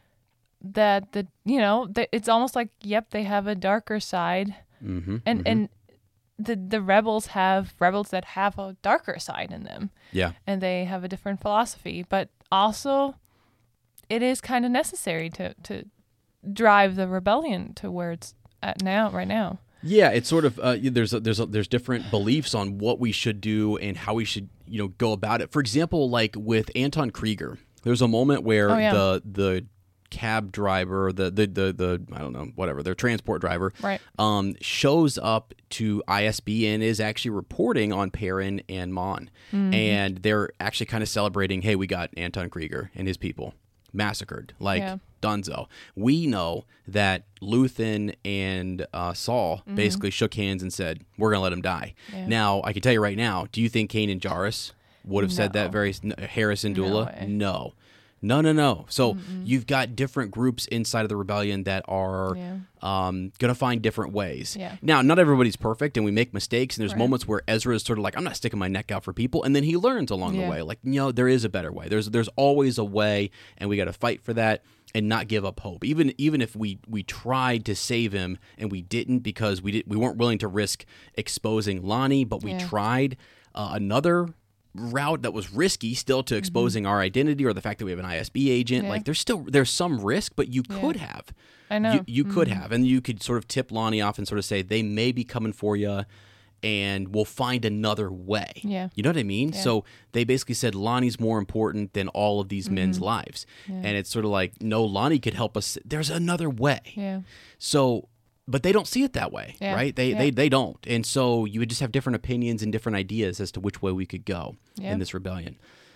that the you know that it's almost like, yep, they have a darker side, Mm-hmm. and and the the rebels have rebels that have a darker side in them, Yeah. and they have a different philosophy. But also, it is kind of necessary to to drive the rebellion to where it's at now, right now. Yeah, it's sort of uh, there's a, there's a, there's different beliefs on what we should do and how we should, you know, go about it. For example, like with Anton Krieger, there's a moment where Oh, yeah. the the cab driver, the, the the the I don't know, whatever, their transport driver, Right. um, shows up to I S B and is actually reporting on Perrin and Mon, Mm-hmm. and they're actually kind of celebrating, hey, we got Anton Krieger and his people massacred, like Yeah. Dunzo. We know that Luthen and uh, Saul basically shook hands and said, we're going to let him die. Mm-hmm. Yeah. Now, I can tell you right now, do you think Kanan Jarrus would have said that No. very, n- Harris and No Dula? way. No. No, no, no. So you've got different groups inside of the rebellion that are Yeah. um, going to find different ways. Yeah. Now, not everybody's perfect, and we make mistakes, and there's Right. moments where Ezra is sort of like, I'm not sticking my neck out for people, and then he learns along Yeah. the way. Like, you know, there is a better way. There's there's always a way, and we got to fight for that and not give up hope. Even even if we we tried to save him and we didn't because we did we weren't willing to risk exposing Lonnie, but we Yeah. tried uh, another route that was risky still to exposing our identity or the fact that we have an I S B agent. Mm-hmm. Yeah. Like there's still there's some risk, but you Yeah. could have. I know. You, you could have, and you could sort of tip Lonnie off and sort of say they may be coming for you, and we'll find another way. Yeah. You know what I mean? Yeah. So they basically said Lonnie's more important than all of these men's Mm-hmm. lives, and it's sort of like, no, Lonnie could help us. There's another way. Yeah. So, but they don't see it that way, Yeah. right? They Yeah. they they don't, and so you would just have different opinions and different ideas as to which way we could go Yeah. in this rebellion.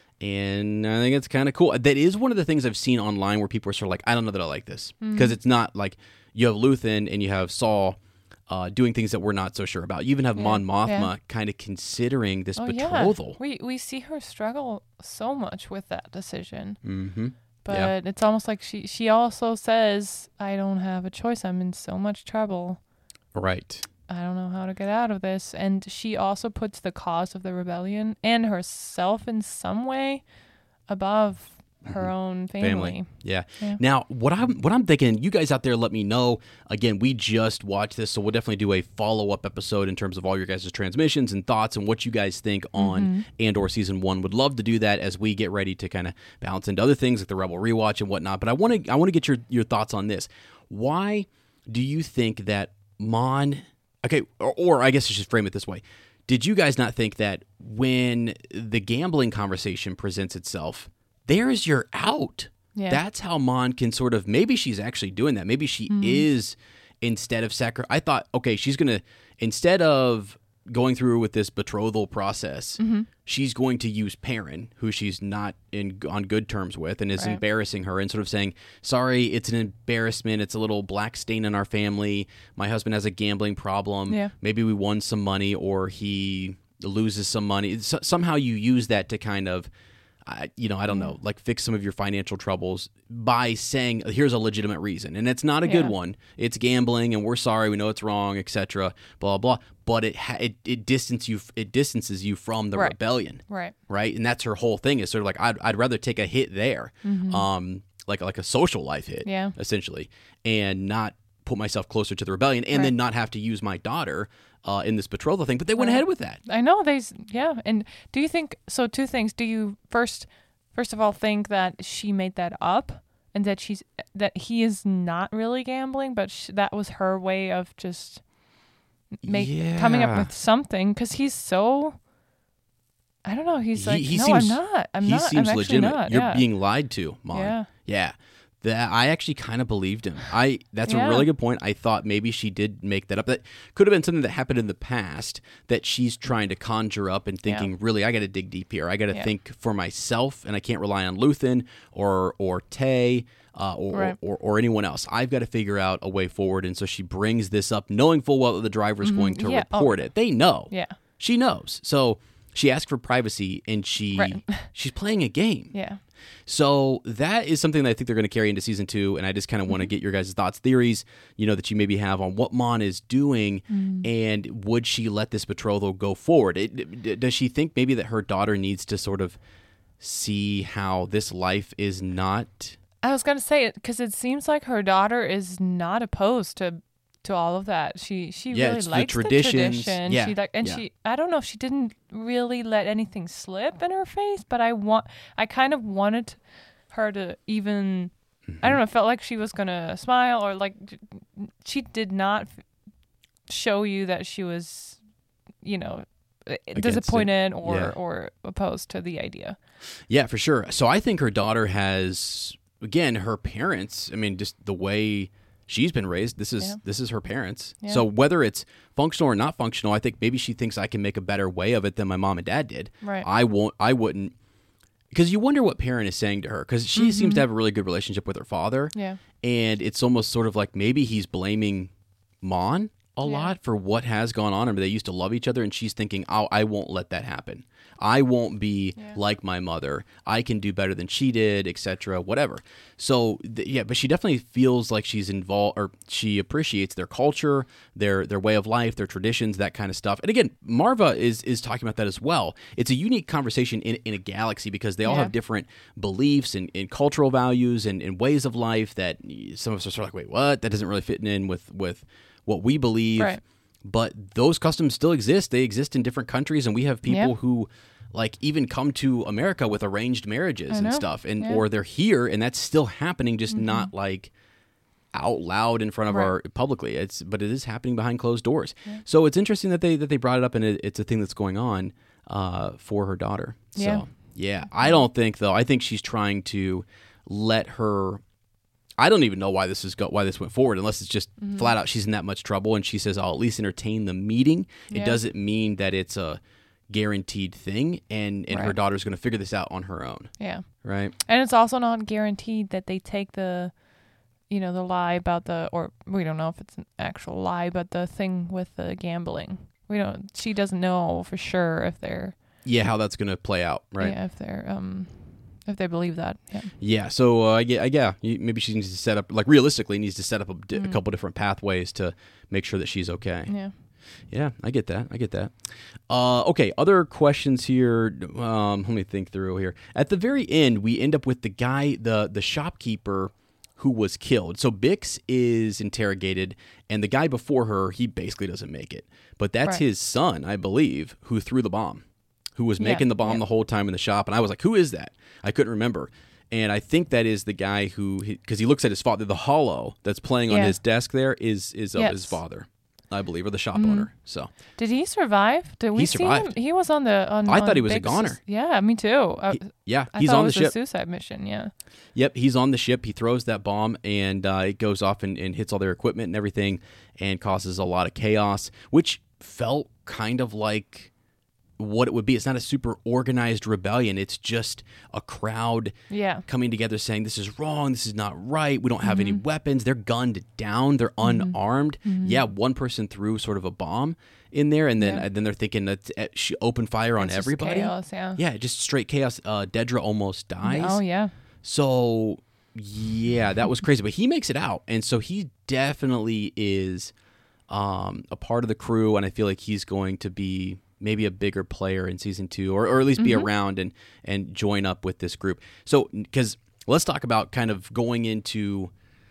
And I think it's kind of cool. That is one of the things I've seen online where people are sort of like, I don't know that I like this, Mm-hmm. because it's not like you have Luthen and you have Saul uh, doing things that we're not so sure about. You even have Yeah. Mon Mothma Yeah. kind of considering this Oh betrothal. yeah. We we see her struggle so much with that decision. Mm-hmm. But Yeah. it's almost like she she also says, I don't have a choice. I'm in so much trouble. Right. I don't know how to get out of this. And she also puts the cause of the rebellion and herself in some way above her mm-hmm. own family. family. Yeah. yeah. Now, what I'm what I'm thinking, you guys out there, let me know. Again, we just watched this, so we'll definitely do a follow up episode in terms of all your guys' transmissions and thoughts and what you guys think on mm-hmm. Andor season one. Would love to do that as we get ready to kind of balance into other things like the Rebel rewatch and whatnot. But I want to I want to get your your thoughts on this. Why do you think that Mon? Okay, or, or I guess I should frame it this way. Did you guys not think that when the gambling conversation presents itself, there's your out? Yeah. That's how Mon can sort of, maybe she's actually doing that. Maybe she mm-hmm. is, instead of sacri- I thought, okay, she's going to, instead of going through with this betrothal process, mm-hmm. she's going to use Perrin, who she's not in on good terms with, and is right. embarrassing her and sort of saying, sorry, it's an embarrassment. It's a little black stain in our family. My husband has a gambling problem. Yeah. Maybe we won some money or he loses some money. So, somehow you use that to kind of, I, you know, I don't know, like fix some of your financial troubles by saying, here's a legitimate reason. And it's not a good yeah. one. It's gambling and we're sorry, we know it's wrong, et cetera, blah, blah. But it ha- it, it, distance you, it distances you from the right. rebellion. Right. Right. And that's her whole thing is sort of like, I'd, I'd rather take a hit there, mm-hmm. um, like, like a social life hit, yeah. essentially, and not put myself closer to the rebellion and right. then not have to use my daughter Uh, in this betrothal thing, but they went right. ahead with that. I know they, yeah. And do you think so? Two things. Do you first, first of all, think that she made that up, and that she's that he is not really gambling, but sh- that was her way of just make yeah. coming up with something? Because he's so, I don't know. He's he, like, he no, seems, I'm not. I'm he not. seems I'm legitimate. Not. You're yeah. being lied to, Mom. Yeah. Yeah. That I actually kind of believed him. I that's yeah. a really good point. I thought maybe she did make that up. That could have been something that happened in the past that she's trying to conjure up and thinking, yeah. really, I got to dig deep here. I got to yeah. think for myself, and I can't rely on Luthen or or Tay uh, or, right. or, or or anyone else. I've got to figure out a way forward. And so she brings this up, knowing full well that the driver is mm-hmm. going to yeah. report oh. it. They know. Yeah, she knows. So she asked for privacy, and she right. she's playing a game. Yeah. So that is something that I think they're going to carry into season two, and I just kind of mm-hmm. want to get your guys' thoughts, theories, you know, that you maybe have on what Mon is doing, mm-hmm. and would she let this betrothal go forward? It, it, does she think maybe that her daughter needs to sort of see how this life is not? I was going to say it because it seems like her daughter is not opposed to to all of that. She she yeah, really it's likes the traditions. the tradition. Yeah, she like and yeah. she I don't know if she didn't really let anything slip in her face, but I want I kind of wanted her to even mm-hmm. I don't know, it felt like she was gonna smile, or like she did not f- show you that she was, you know, Against disappointed it. or yeah. or opposed to the idea. Yeah, for sure. So I think her daughter has, again, her parents, I mean, just the way she's been raised, this is yeah. this is her parents. Yeah. So whether it's functional or not functional, I think maybe she thinks I can make a better way of it than my mom and dad did. Right. I won't. I wouldn't. Because you wonder what Perrin is saying to her, because she mm-hmm. seems to have a really good relationship with her father. Yeah. And it's almost sort of like maybe he's blaming Mon a yeah. lot for what has gone on. I mean, they used to love each other, and she's thinking, oh, I won't let that happen. I won't be yeah. like my mother. I can do better than she did, et cetera, whatever. So, th- yeah, but she definitely feels like she's involved, or she appreciates their culture, their their way of life, their traditions, that kind of stuff. And again, Marva is is talking about that as well. It's a unique conversation in, in a galaxy because they all yeah. have different beliefs and, and cultural values and, and ways of life that some of us are sort of like, wait, what? That doesn't really fit in with, with what we believe. Right. But those customs still exist. They exist in different countries, and we have people yeah. who like even come to America with arranged marriages and stuff, and yeah. or they're here, and that's still happening, just mm-hmm. not like out loud in front of right. our publicly. It's but it is happening behind closed doors. Yeah. So it's interesting that they that they brought it up, and it, it's a thing that's going on uh, for her daughter. Yeah. So yeah, I don't think though. I think she's trying to let her. I don't even know why this is go, why this went forward, unless it's just mm-hmm. flat out she's in that much trouble, and she says, "I'll at least entertain the meeting." Yeah. It doesn't mean that it's a guaranteed thing, and, and right. her daughter's going to figure this out on her own. Yeah, right. And it's also not guaranteed that they take the, you know, the lie about the, or we don't know if it's an actual lie, but the thing with the gambling. We don't. She doesn't know for sure if they're. Yeah, how that's going to play out, right? Yeah, if they're um. If they believe that, yeah. Yeah, so uh, yeah, yeah, maybe she needs to set up, like realistically, needs to set up a, di- mm. a couple different pathways to make sure that she's okay. Yeah. Yeah, I get that. I get that. Uh, okay, other questions here. Um, let me think through here. At the very end, we end up with the guy, the the shopkeeper who was killed. So Bix is interrogated, and the guy before her, he basically doesn't make it. But that's Right. his son, I believe, who threw the bomb, who was Yeah, making the bomb yeah. the whole time in the shop. And I was like, who is that? I couldn't remember. And I think that is the guy who, because he, he looks at his father, the hollow that's playing on Yeah. his desk there is is of Yes. his father, I believe, or the shop Mhm. owner. So Did he survive? Did we He see survived. him? He was on the. On, I thought on he was a Big's- goner. Yeah, me too. I, he- yeah, I he's thought on it the was ship. a suicide mission. Yeah. Yep, he's on the ship. He throws that bomb, and uh, it goes off and, and hits all their equipment and everything, and causes a lot of chaos, which felt kind of like what it would be. It's not a super organized rebellion. It's just a crowd Yeah. coming together saying, this is wrong, this is not right, we don't have any Mm-hmm. weapons. They're gunned down, they're unarmed. Yeah, one person threw sort of a bomb in there, and then Yeah. and then they're thinking that uh, she opened fire on It's just everybody. chaos, yeah. Yeah, just straight chaos. Uh, Dedra almost dies. Oh yeah. So, yeah, that was crazy. But he makes it out. And so he definitely is um, a part of the crew. And I feel like he's going to be maybe a bigger player in season two, or, or at least be around and, and join up with this group. So, because let's talk about kind of going into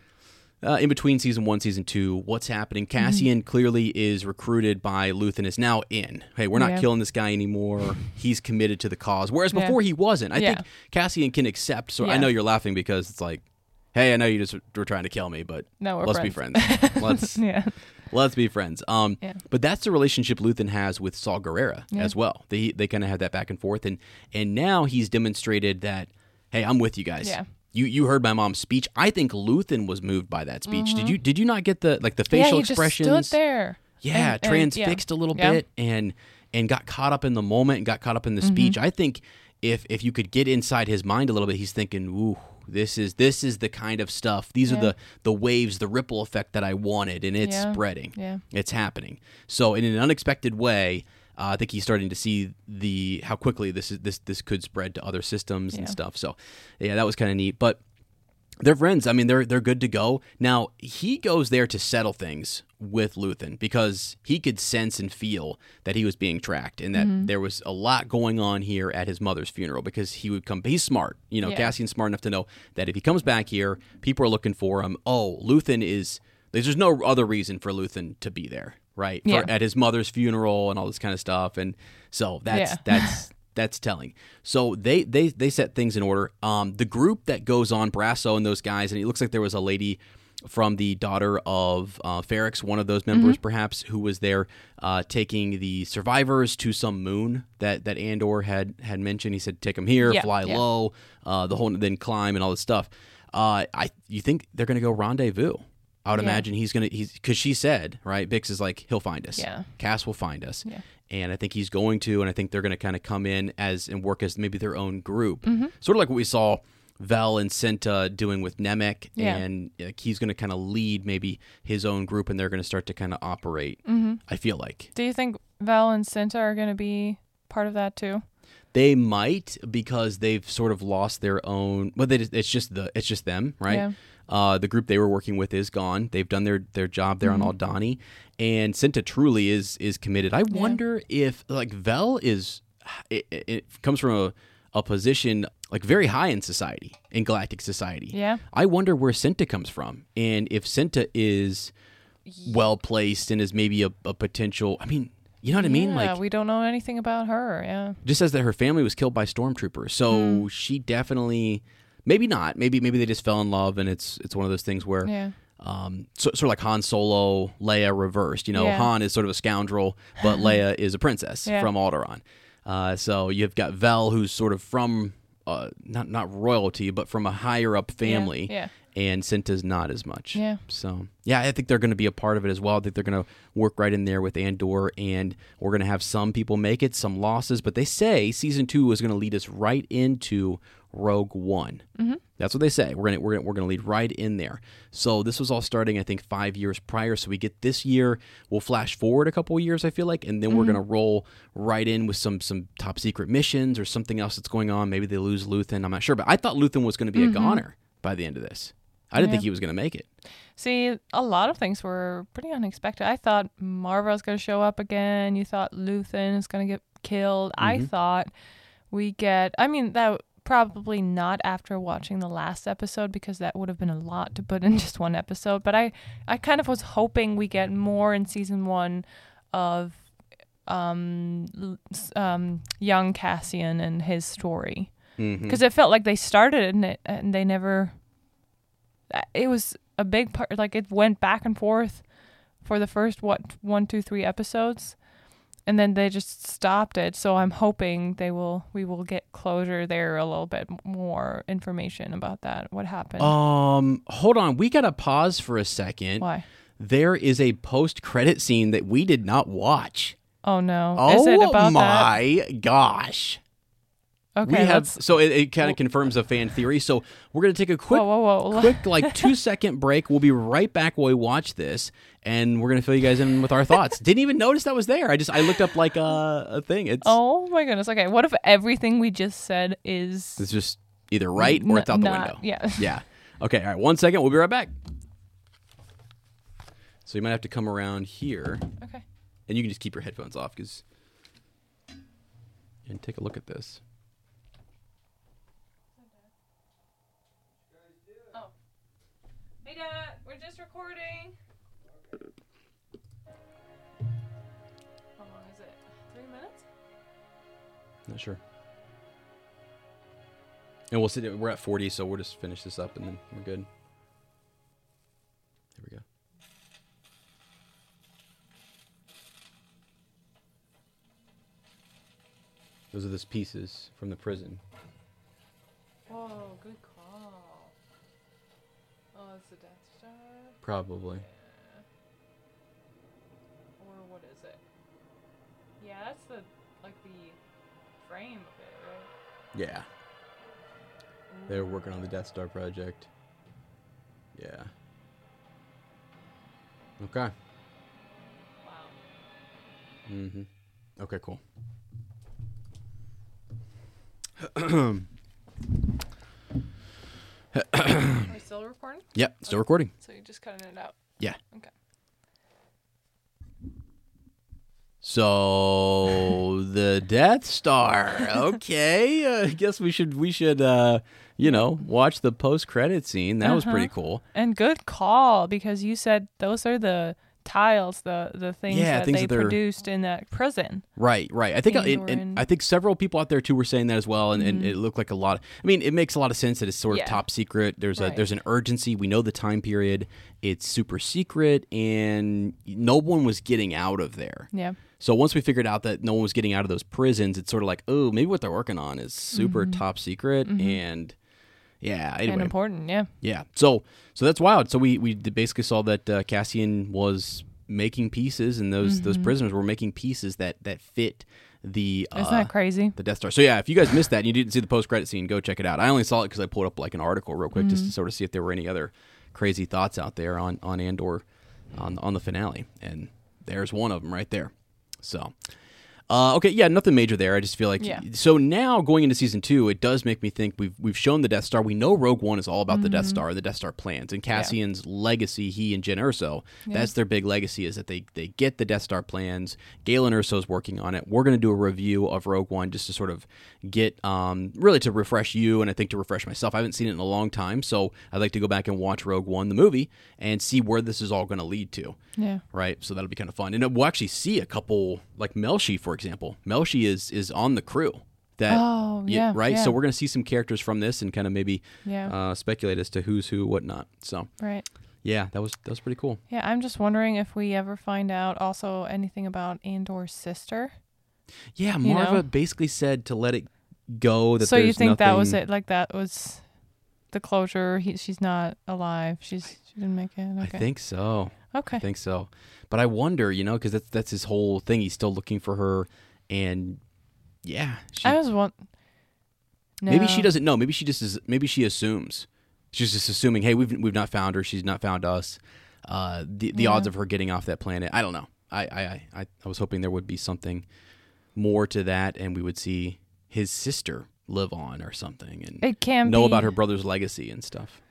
uh, in between season one, season two, what's happening. Cassian clearly is recruited by Luthen, is now in. Hey, we're not Yeah. killing this guy anymore. He's committed to the cause. Whereas Yeah. before he wasn't. I Yeah. think Cassian can accept. So I Yeah. know you're laughing because it's like, hey, I know you just were trying to kill me, but No, we're let's friends. be friends. let's Yeah. let's be friends. Um, Yeah. but that's the relationship Luthen has with Saul Guerrera Yeah. as well. They they kind of had that back and forth, and and now he's demonstrated that, hey, I'm with you guys. Yeah. You you heard my mom's speech. I think Luthen was moved by that speech. Did you did you not get the like the facial yeah, he expressions? just stood there. Yeah, and- and- transfixed yeah. a little Yeah. bit and and got caught up in the moment and got caught up in the Mm-hmm. speech. I think if if you could get inside his mind a little bit, he's thinking, ooh, this is this is the kind of stuff. These are Yeah. the the waves, the ripple effect that I wanted, and it's Yeah. spreading. Yeah. It's happening. So in an unexpected way, uh, I think he's starting to see the how quickly this is this this could spread to other systems and Yeah. stuff. So yeah, that was kind of neat. But they're friends. I mean, they're they're good to go. Now, he goes there to settle things with Luthen because he could sense and feel that he was being tracked and that Mm-hmm. there was a lot going on here at his mother's funeral because he would come. He's smart. You know, Yeah. Cassian's smart enough to know that if he comes back here, people are looking for him. Oh, Luthen is... There's no other reason for Luthen to be there, right? For, Yeah. at his mother's funeral and all this kind of stuff. And so that's Yeah. that's... That's telling. So they, they they set things in order. Um, the group that goes on, Brasso and those guys, and it looks like there was a lady from the daughter of uh, Ferrix, one of those members Mm-hmm. perhaps, who was there uh, taking the survivors to some moon that, that Andor had had mentioned. He said, take them here, Yeah, fly yeah. low, uh, the whole then climb and all this stuff. Uh, I you think they're going to go rendezvous? I would Yeah. imagine he's going to, he's because she said, right, Bix is like, he'll find us. Yeah. Cass will find us. Yeah. And I think he's going to, and I think they're going to kind of come in as and work as maybe their own group. Mm-hmm. Sort of like what we saw Vel and Cinta doing with Nemec. Yeah. And like, he's going to kind of lead maybe his own group, and they're going to start to kind of operate, Mm-hmm. I feel like. Do you think Val and Cinta are going to be part of that too? They might because they've sort of lost their own. Well, they, it's just the it's just them, right? Yeah. Uh, the group they were working with is gone. They've done their, their job there Mm-hmm. on Aldhani, and Cinta truly is is committed. I wonder if like Vel is it, it, it comes from a, a position like very high in society, in galactic society. Yeah. I wonder where Cinta comes from, and if Cinta is well placed and is maybe a, a potential. I mean. You know what I mean? Yeah, Like we don't know anything about her. Yeah. just says that her family was killed by stormtroopers, so Hmm. she definitely, maybe not, maybe maybe they just fell in love, and it's it's one of those things where, Yeah. um, so, sort of like Han Solo, Leia reversed. You know, Yeah. Han is sort of a scoundrel, but Leia is a princess Yeah. from Alderaan. Uh, so you've got Vel, who's sort of from uh, not not royalty, but from a higher up family. Yeah. And Cinta's not as much. Yeah. So, yeah, I think they're going to be a part of it as well. I think they're going to work right in there with Andor, and we're going to have some people make it, some losses. But they say season two is going to lead us right into Rogue One. Mm-hmm. That's what they say. We're going to we're going we're going to lead right in there. So this was all starting, I think, five years prior. So we get this year. We'll flash forward a couple of years, I feel like, and then we're going to roll right in with some some top secret missions or something else that's going on. Maybe they lose Luthen. I'm not sure, but I thought Luthen was going to be a goner by the end of this. I didn't Yeah. think he was going to make it. See, a lot of things were pretty unexpected. I thought Marva was going to show up again. You thought Luthen is going to get killed. I Mhm. thought we get, I mean, that probably not after watching the last episode because that would have been a lot to put in just one episode. But I, I kind of was hoping we get more in season one of um, l- s- um, young Cassian and his story. Mhm. Because it felt like they started and, it, and they never, it was a big part, like it went back and forth for the first, what, one, two, three episodes. And then they just stopped it. So I'm hoping they will, we will get closure there, a little bit more information about that. What happened? Um, hold on. We got to pause for a second. Why? There is a post-credit scene that we did not watch. Oh no. Oh Is it about that? my gosh. Okay. we have let's- so it, it kind of confirms a fan theory. So we're gonna take a quick, Whoa, whoa, whoa. quick like two second break. We'll be right back while we watch this, and we're gonna fill you guys in with our thoughts. Didn't even notice that was there. I just I looked up like a, a thing. It's Oh my goodness. Okay. What if everything we just said is it's just either right or it's out the N- not- window. yeah. Yeah. Okay. All right. One second. We'll be right back. So you might have to come around here, Okay. and you can just keep your headphones off because. And take a look at this. Oh. Hey, Dad. We're just recording. How long is it? Three minutes? Not sure. And we'll sit. We're at forty, so we'll just finish this up, and then we're good. There we go. Those are the pieces from the prison. Whoa, good call. Oh, it's the Death Star? Probably. Or what is it? Yeah, that's the, like, the frame of it, right? Yeah. They were working on the Death Star project. Yeah. Okay. Wow. Mm-hmm. Okay, cool. Are we still recording? Yep, still recording. So you're just cutting it out. Yeah. Okay. So the Death Star. Okay, uh, I guess we should we should uh, you know watch the post credit scene. That was Uh-huh. pretty cool. And good call, because you said those are the tiles, the the things Yeah, that things they that they're- produced in that prison. Right, right. I think Things and, were and in- I think several people out there too were saying that as well, and, and it looked like a lot. I mean, it makes a lot of sense that it's sort of Yeah. top secret. There's a Right. there's an urgency. We know the time period. It's super secret, and no one was getting out of there. Yeah. So once we figured out that no one was getting out of those prisons, it's sort of like, oh, maybe what they're working on is super top secret, and yeah, anyway. And important, yeah. Yeah. So so that's wild. So we we basically saw that uh, Cassian was making pieces, and those those prisoners were making pieces that that fit the uh, Isn't that crazy? the Death Star. So yeah, if you guys missed that and you didn't see the post credit scene, go check it out. I only saw it because I pulled up like an article real quick just to sort of see if there were any other crazy thoughts out there on on Andor on on the finale, and there's one of them right there. So. Uh, okay, yeah, nothing major there. I just feel like Yeah. so now going into season two, it does make me think we've we've shown the Death Star. We know Rogue One is all about the Death Star, the Death Star plans, and Cassian's legacy. He and Jyn Erso, that's their big legacy, is that they they get the Death Star plans. Galen Erso's working on it. We're going to do a review of Rogue One just to sort of get um really to refresh you, and I think to refresh myself. I haven't seen it in a long time, so I'd like to go back and watch Rogue One, the movie, and see where this is all going to lead to. Yeah. Right, so that'll be kind of fun, and we'll actually see a couple, like Melshi, for example. Melshi is is on the crew. That Oh, yeah, right. yeah. So we're gonna see some characters from this, and kind of maybe Yeah. uh, speculate as to who's who, whatnot. So Right. yeah, that was that was pretty cool. Yeah, I'm just wondering if we ever find out also anything about Andor's sister. Yeah, You Marva know? basically said to let it go. That So you there's think that was nothing- it? Like that was the closure? He, she's not alive. She's she didn't make it. Okay. I think so. Okay. I think so. But I wonder, you know, because that's that's his whole thing. He's still looking for her, and yeah, she, I was one. No. maybe she doesn't know. Maybe she just is. Maybe she assumes. She's just assuming, hey, we've we've not found her. She's not found us. Uh, the the Yeah. odds of her getting off that planet, I don't know. I I, I I I was hoping there would be something more to that, and we would see his sister live on or something, and It can know be, about her brother's legacy and stuff.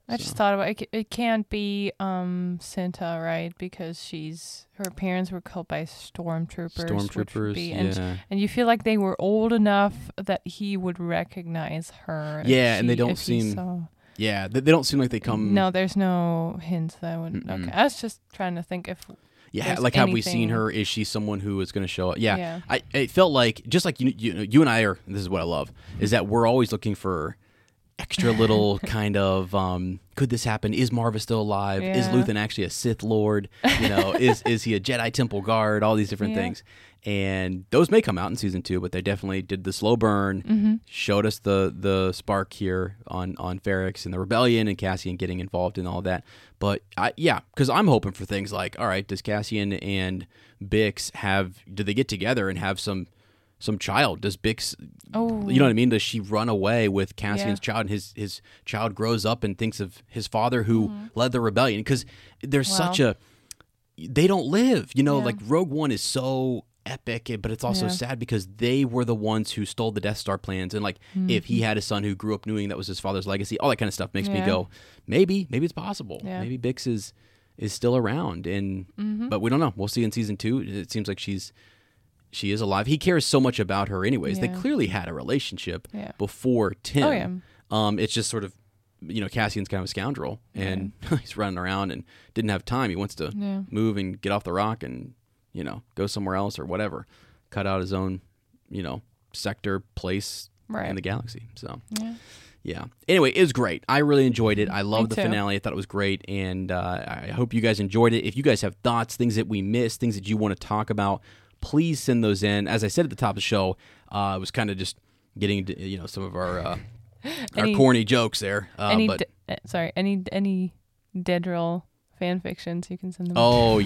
I just thought about it. It it can't be um Cinta, right? Because she's her parents were killed by stormtroopers. which would Stormtroopers, be- and, yeah. and you feel like they were old enough that he would recognize her. if Yeah, and they she- don't if he seem- saw- Yeah, they, they don't seem like they come. No, there's no hints that would. Mm-mm. Okay, I was just trying to think if. Yeah, there's like have we seen anything- her? Is she someone who is going to show up? Yeah, Yeah. I it felt like just like you, you, you and I are. This is what I love is that we're always looking for extra little kind of um, could this happen? Is Marva still alive? Is Yeah. Luthen actually a Sith Lord? You know, is is he a Jedi Temple guard? All these different Yeah. things, and those may come out in season two, but they definitely did the slow burn. Mm-hmm. Showed us the the spark here on on Ferrix and the rebellion and Cassian getting involved in all that. But I, yeah, because I'm hoping for things like, all right, does Cassian and Bix have? Do they get together and have some some child? Does Bix? Oh, You know what I mean? Does she run away with Cassian's Yeah. child, and his his child grows up and thinks of his father who led the rebellion? Because there's Wow. such a they don't live. You know, Yeah. like Rogue One is so epic, but it's also Yeah. sad because they were the ones who stole the Death Star plans. And like, if he had a son who grew up knowing that was his father's legacy, all that kind of stuff makes me Yeah. go, maybe, maybe it's possible. Yeah. Maybe Bix is is still around, and but we don't know. We'll see in season two. It seems like she's. She is alive. He cares so much about her anyways. They Yeah. clearly had a relationship Yeah. before Tim. Oh, yeah. Um, it's just sort of, you know, Cassian's kind of a scoundrel, and he's running around and didn't have time. He wants to Yeah. move and get off the rock and, you know, go somewhere else or whatever. Cut out his own, you know, sector, place in Right. the galaxy. So, Yeah. yeah. Anyway, it was great. I really enjoyed it. I loved the too. finale. I thought it was great, and uh, I hope you guys enjoyed it. If you guys have thoughts, things that we missed, things that you want to talk about, please send those in. As I said at the top of the show, uh, I was kind of just getting into, you know, some of our uh, our Any- corny jokes there. Uh, any but d- uh, sorry, any any Deadrill fan fictions you can send them. oh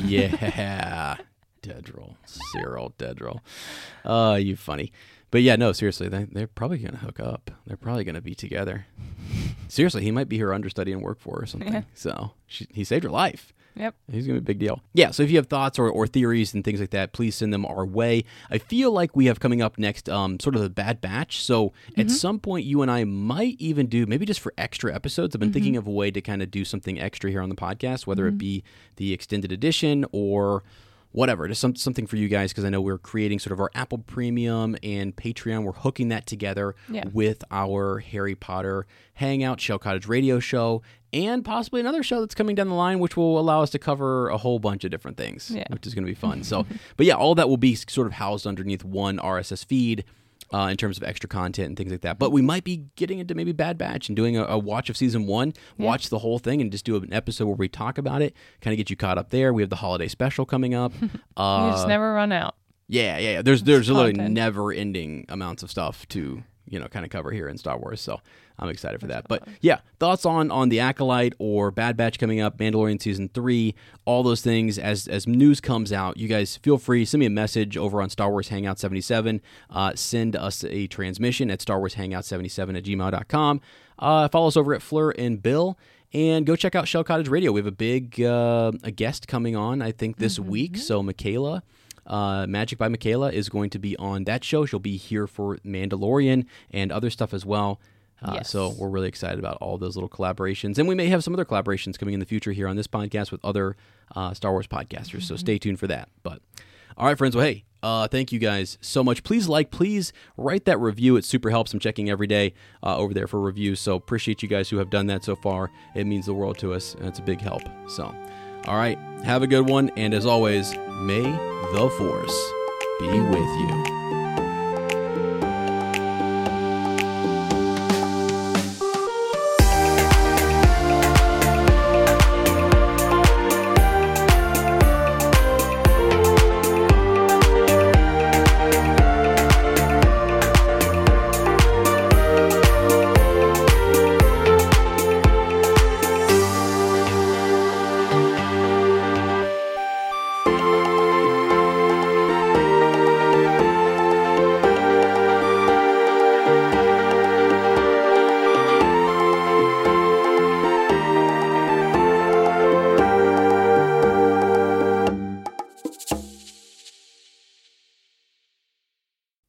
yeah, Dedrill, Cyril Dedrill. Uh, you funny. But yeah, no, seriously, they, they're probably going to hook up. They're probably going to be together. Seriously, he might be her understudy and work for her or something. Yeah. So she, he saved her life. Yep. He's going to be a big deal. Yeah, so if you have thoughts or, or theories and things like that, please send them our way. I feel like we have coming up next um, sort of the Bad Batch. So at some point, you and I might even do, maybe just for extra episodes, I've been thinking of a way to kind of do something extra here on the podcast, whether it be the extended edition or whatever, just some, something for you guys, because I know we're creating sort of our Apple Premium and Patreon. We're hooking that together Yeah. with our Harry Potter Hangout, Shell Cottage Radio show, and possibly another show that's coming down the line, which will allow us to cover a whole bunch of different things, Yeah. which is going to be fun. So, but yeah, all that will be sort of housed underneath one R S S feed. Uh, in terms of extra content and things like that. But we might be getting into maybe Bad Batch and doing a, a watch of season one, Yeah. watch the whole thing, and just do an episode where we talk about it, kind of get you caught up there. We have the holiday special coming up. Uh, you just never run out. yeah, yeah, yeah. There's there's literally content. never-ending amounts of stuff to, you know, kind of cover here in Star Wars. So I'm excited for that. But yeah, thoughts on on the Acolyte or Bad Batch coming up, Mandalorian season three, all those things. As as news comes out, you guys feel free, send me a message over on Star Wars Hangout seventy-seven. Uh, send us a transmission at Star Wars Hangout seventy-seven at gmail dot com. Uh, follow us over at Fleur and Bill. And go check out Shell Cottage Radio. We have a big uh, a guest coming on, I think, this week. So Michaela. Uh, Magic by Michaela is going to be on that show. She'll be here for Mandalorian and other stuff as well. Uh, Yes. So we're really excited about all those little collaborations. And we may have some other collaborations coming in the future here on this podcast with other uh, Star Wars podcasters. So stay tuned for that. But all right, friends. Well, hey, uh, thank you guys so much. Please like, please write that review. It super helps. I'm checking every day uh, over there for reviews. So appreciate you guys who have done that so far. It means the world to us, and it's a big help. So, all right, have a good one. And as always, may the Force be with you.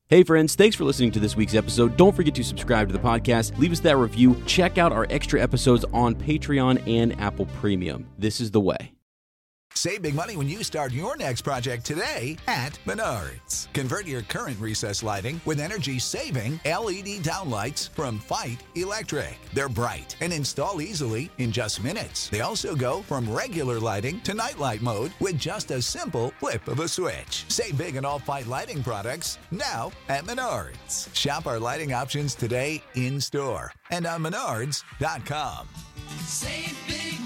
Hey friends, thanks for listening to this week's episode. Don't forget to subscribe to the podcast, leave us that review, check out our extra episodes on Patreon and Apple Premium. This is the way. Save big money when you start your next project today at Menards. Convert your current recessed lighting with energy-saving L E D downlights from Fight Electric. They're bright and install easily in just minutes. They also go from regular lighting to nightlight mode with just a simple flip of a switch. Save big on all Fight lighting products now at Menards. Shop our lighting options today in-store and on menards dot com. Save big